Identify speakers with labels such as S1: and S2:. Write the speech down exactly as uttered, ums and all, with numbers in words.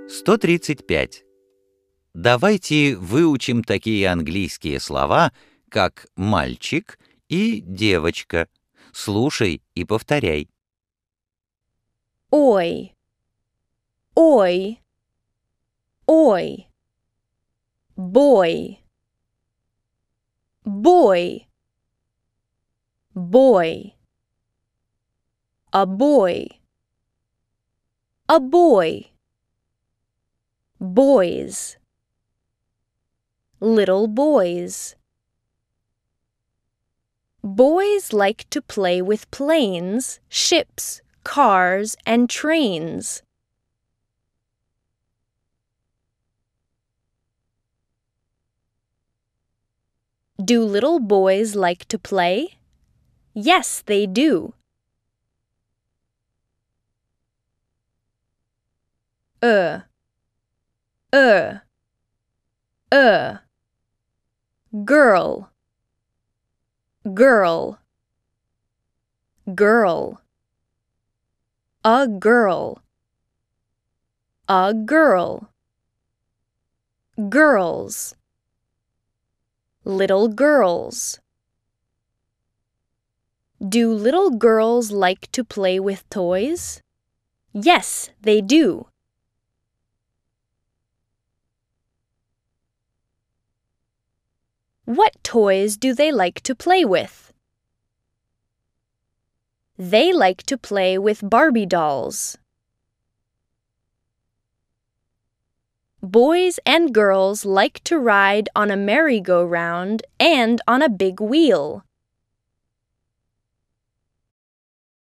S1: сто тридцать пять. Давайте выучим такие английские слова, как «мальчик» и «девочка». Слушай и повторяй.
S2: Ой, ой, ой. Boy, boy, boy. A boy, a boy. Boys, little boys. Boys like to play with planes, ships, cars, and trains. Do little boys like to play? Yes, they do. Uh, uh, uh. Girl, girl, girl. A girl, a girl. Girls, little girls. Do little girls like to play with toys? Yes, they do. What toys do they like to play with? They like to play with Barbie dolls. Boys and girls like to ride on a merry-go-round and on a big wheel.